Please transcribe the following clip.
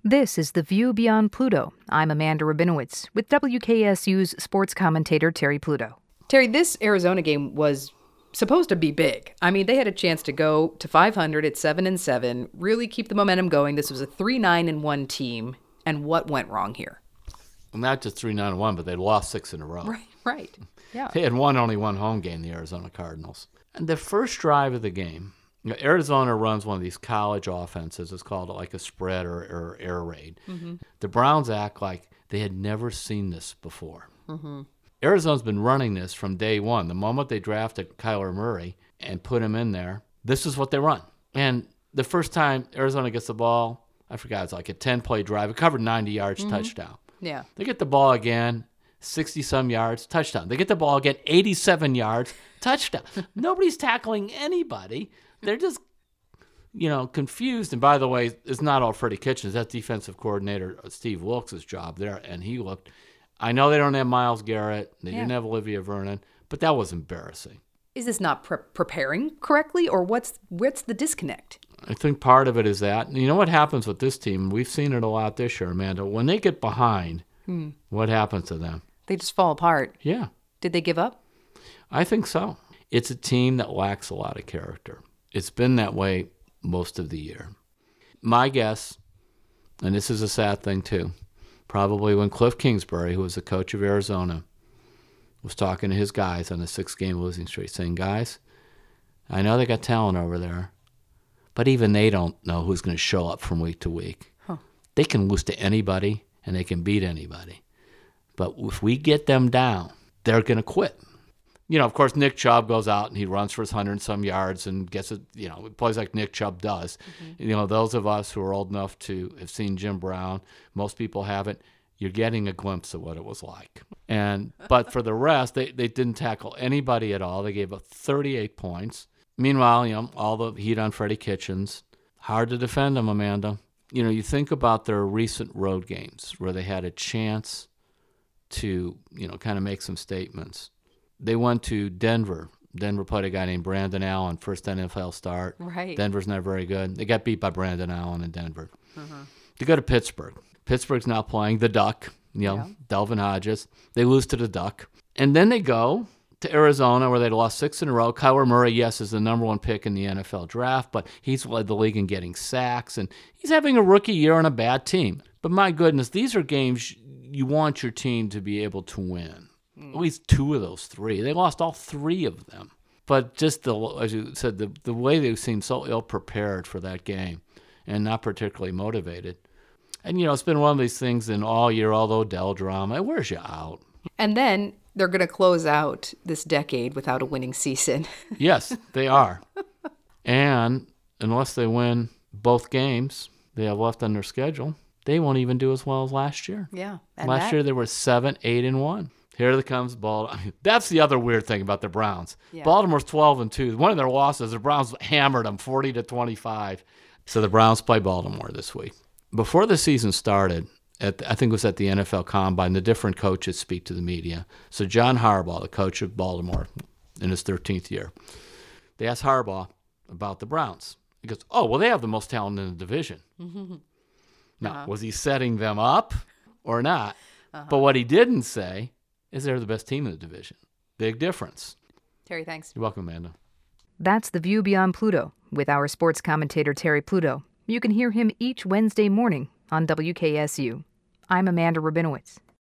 This is The View Beyond Pluto. I'm Amanda Rabinowitz with WKSU's sports commentator Terry Pluto. Terry, this Arizona game was supposed to be big. I mean, they had a chance to go to 500 at 7-7, really keep the momentum going. This was a 3-9-1 team. And what went wrong here? Well, not just 3-9-1, but they lost 6 in a row. Right. Yeah. They had only one home game, the Arizona Cardinals. And the first drive of the game, Arizona runs one of these college offenses. It's called like a spread or air raid. Mm-hmm. The Browns act like they had never seen this before. Mm-hmm. Arizona's been running this from day one. The moment they drafted Kyler Murray and put him in there, this is what they run. And the first time Arizona gets the ball, I forgot, it's like a 10-play drive. It covered 90 yards, touchdown. Yeah. They get the ball again, 60-some yards, touchdown. They get the ball again, 87 yards, touchdown. Nobody's tackling anybody. They're just, confused. And by the way, it's not all Freddie Kitchens. That's defensive coordinator Steve Wilkes' job there. And he looked. I know they don't have Myles Garrett. They didn't have Olivia Vernon. But that was embarrassing. Is this not preparing correctly, or what's the disconnect? I think part of it is that. You know what happens with this team? We've seen it a lot this year, Amanda. When they get behind, what happens to them? They just fall apart. Yeah. Did they give up? I think so. It's a team that lacks a lot of character. It's been that way most of the year. My guess, and this is a sad thing too, probably when Cliff Kingsbury, who was the coach of Arizona, was talking to his guys on the 6-game losing streak, saying, guys, I know they got talent over there, but even they don't know who's going to show up from week to week. Huh. They can lose to anybody, and they can beat anybody. But if we get them down, they're going to quit. Of course, Nick Chubb goes out and he runs for his 100-some yards and gets it, plays like Nick Chubb does. Mm-hmm. Those of us who are old enough to have seen Jim Brown, most people haven't, you're getting a glimpse of what it was like. But for the rest, they didn't tackle anybody at all. They gave up 38 points. Meanwhile, all the heat on Freddie Kitchens. Hard to defend them, Amanda. You think about their recent road games where they had a chance to, kind of make some statements. They went to Denver. Denver played a guy named Brandon Allen, first NFL start. Right. Denver's not very good. They got beat by Brandon Allen in Denver. Uh-huh. They go to Pittsburgh. Pittsburgh's now playing the Duck, Delvin Hodges. They lose to the Duck. And then they go to Arizona where they lost 6 in a row. Kyler Murray, yes, is the number 1 pick in the NFL draft, but he's led the league in getting sacks, and he's having a rookie year on a bad team. But my goodness, these are games you want your team to be able to win. At least 2 of those 3. They lost all 3 of them. But just, as you said, the way they seemed so ill-prepared for that game and not particularly motivated. And, it's been one of these things in all year, all the Odell drama, it wears you out. And then they're going to close out this decade without a winning season. Yes, they are. And unless they win both games they have left on their schedule, they won't even do as well as last year. Yeah. Last year they were 7-8-1. Here comes Baltimore. That's the other weird thing about the Browns. Yeah. Baltimore's 12-2. One of their losses, the Browns hammered them 40-25. So the Browns play Baltimore this week. Before the season started, I think it was at the NFL Combine, the different coaches speak to the media. So John Harbaugh, the coach of Baltimore in his 13th year, they asked Harbaugh about the Browns. He goes, they have the most talent in the division. Mm-hmm. Now, was he setting them up or not? But what he didn't say is they're the best team in the division. Big difference. Terry, thanks. You're welcome, Amanda. That's The View Beyond Pluto with our sports commentator Terry Pluto. You can hear him each Wednesday morning on WKSU. I'm Amanda Rabinowitz.